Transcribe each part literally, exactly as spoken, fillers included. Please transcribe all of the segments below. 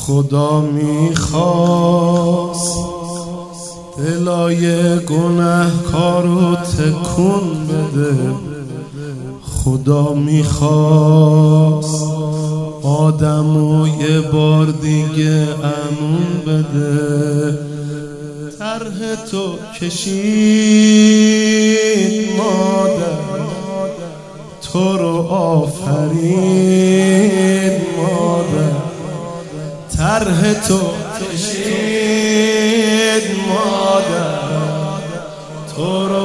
خدا میخواست دلای گنهکارو تکون بده. خدا میخواست آدمو یه بار دیگه امون بده. طرح تو کشید مادر، تو رو آفرین مادر. طرح تو کشید مادر، تو رو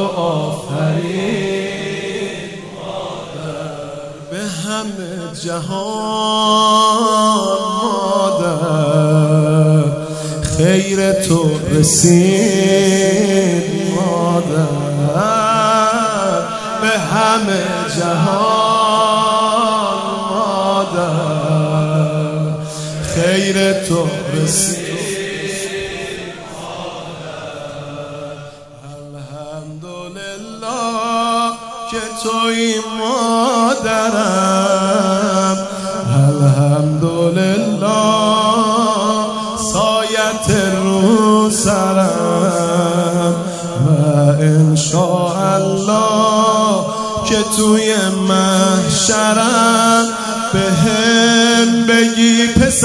آفرین مادر. به همه جهان مادر خیر تو رسید مادر. به همه جهان مادر خیر تو رسید مادر. الحمدلله که توی مادرم، الحمدلله سایت رو سرم، و انشاءالله که توی محشرم بهم بگی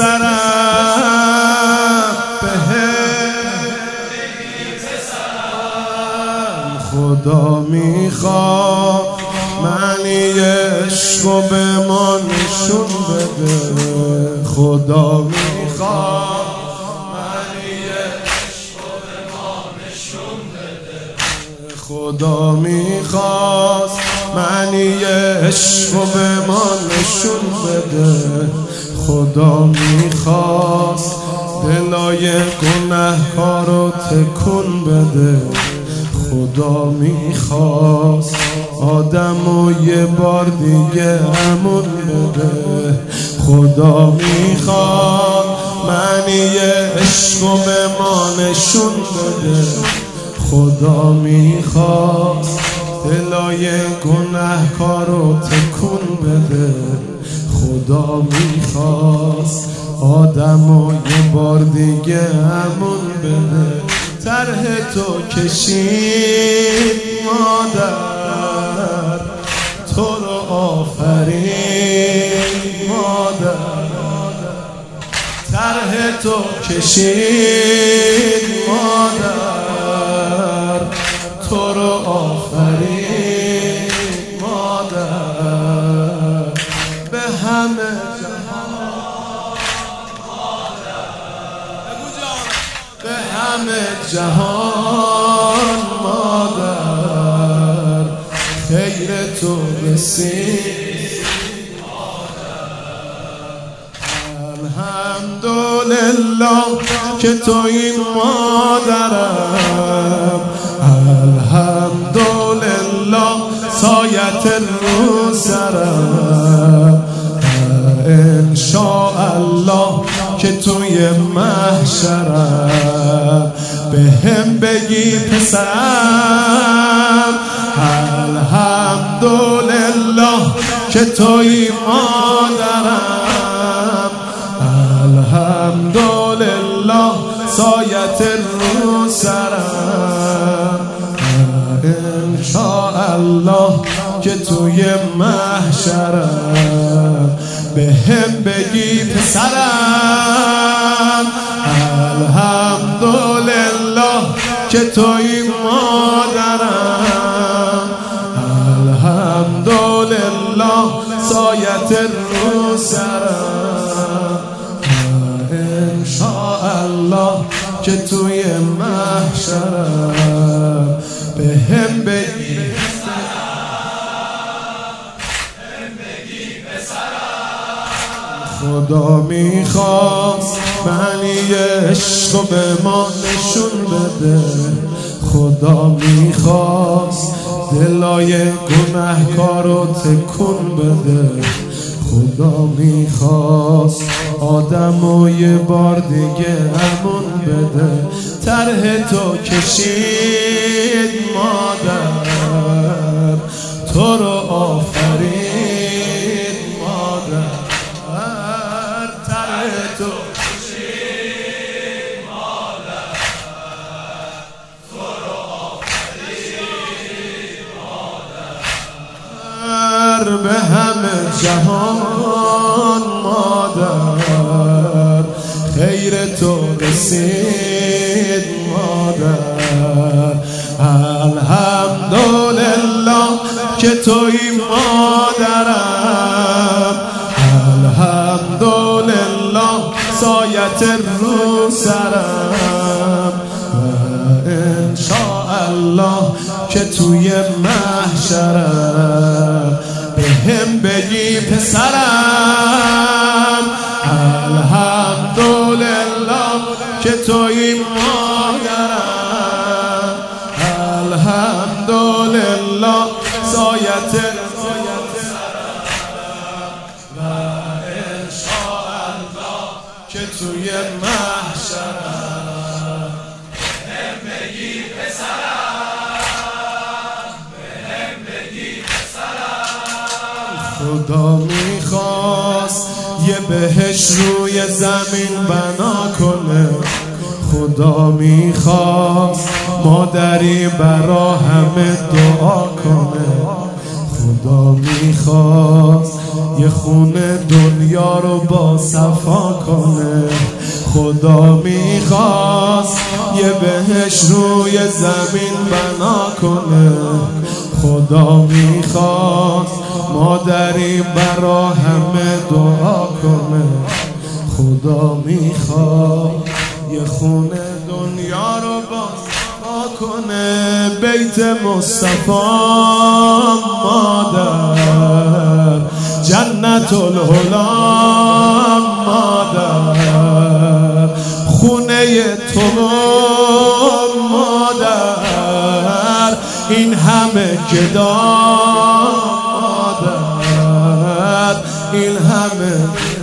پسرم، بهم بگی پسرم. خدا میخواد معنی عشقو به ما نشون بده. خدا میخواد معنی عشقو به ما نشون بده. خدا میخواست معنی عشقو به ما نشون بده. خدا میخواست دلای گنهکارو تکون بده. خدا میخواست آدمو یه بار دیگه امون بده. خدا میخواد معنی عشقو به ما نشون بده. خدا میخواست دلای گنهکارو تکون بده. خدا میخواست آدمو یه بار دیگه امون بده. طرح تو کشید مادر، تو رو آفرین مادر. طرح تو کشید مادر، تو رو آفرین مادر. به همه به همه جهان مادر خیر تو رسید مادر. الحمدلله که توی مادرم، الحمدلله سایت رو سرم، انشاءالله که توی محشرم بهم بگی پسرم. الحمدلله که توی مادرم، الحمدلله سایت رو سرم، انشاءالله که توی محشرم بهم بگی پسرم. الحمدلله که توی مادرم، الحمدلله سایت رو سرم، انشاءالله که توی محشرم بهم بگی خدا میخواست معنی عشقو به ما نشون بده. خدا میخواست دلای گنهکارو تکون بده. خدا میخواست آدمو یه بار دیگه امون بده. طرح تو کشید مادر، تو رو آفرین مادر. طرح تو کشید در به همه جهان مادر، خیر تو رسید مادر. الحمدلله که توی مادرم، الحمدلله سایت رو سرم، و انشاءالله که توی محشرم به هم بگی پسرم. الحمدلله که توی مادرم، الحمدلله سایت و انشاءالله که توی محشرم به هم بگی پسرم، به هم بگی پسرم. خدا میخواست یه بهش روی زمین بنا کنه، خدا میخواست مادری برا همه دعا کنه، خدا میخواست یه خونه دنیا رو با صفا کنه، خدا میخواست یه بهش روی زمین بنا کنه، خدا میخواست مادری برا همه دعا کنه، خدا میخواست یه خونه دنیا رو با صفا کنه. بیت مصطفی مادر، جنت العلا مادر، خونه تو مادر، این همه گدا مادر، این همه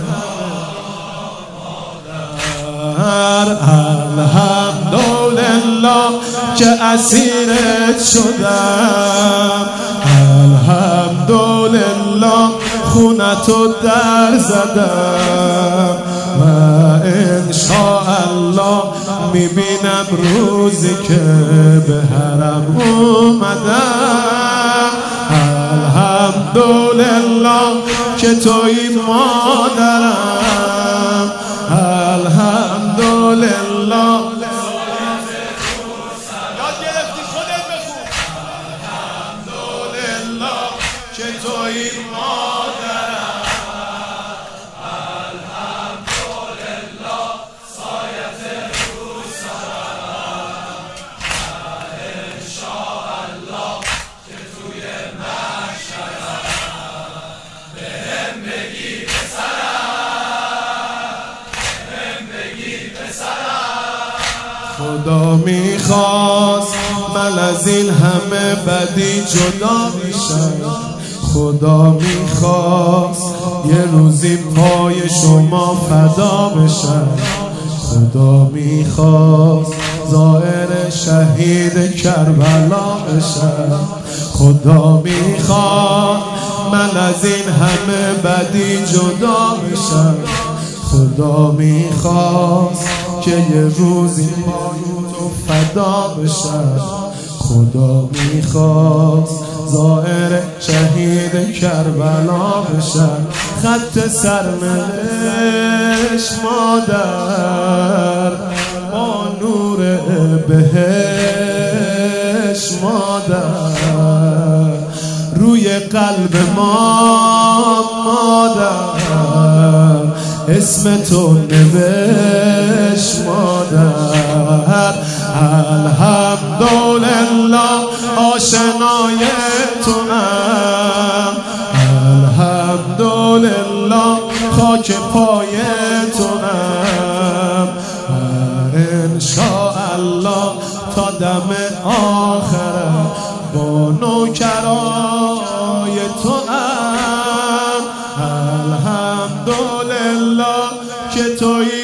الحمدلله که اسیرت شدم، الحمدلله خونتو در زدم، و انشاءالله میبینم روزی که به حرم اومدم. الحمدلله که توی مادرم، الحمدلله یاد گرفتی خودت بخون. الحمدلله که توی مادرم، الحمدلله سایت رو سرم، انشاءالله که توی محشرم به هم بگی خدا میخواست من از این همه بدی جدا بشم، خدا میخواست یه روزی پای شما فدا بشم، خدا میخواست زائر شهید کربلا بشم، خدا میخواست من از این همه بدی جدا بشم، خدا میخواست که یه روزی پای تو فدا بشم، خدا میخواست زائر شهید کربلا بشم. خط سرنوشت مادر با نور بهش مادر، روی قلب ما مادر، اسم تو نوشت مادر. الحمدلله آشنای تونم، الحمدلله خاک پای تونم، انشاءالله تا دم آخرم با نوکرای توام. الحمدلله که توی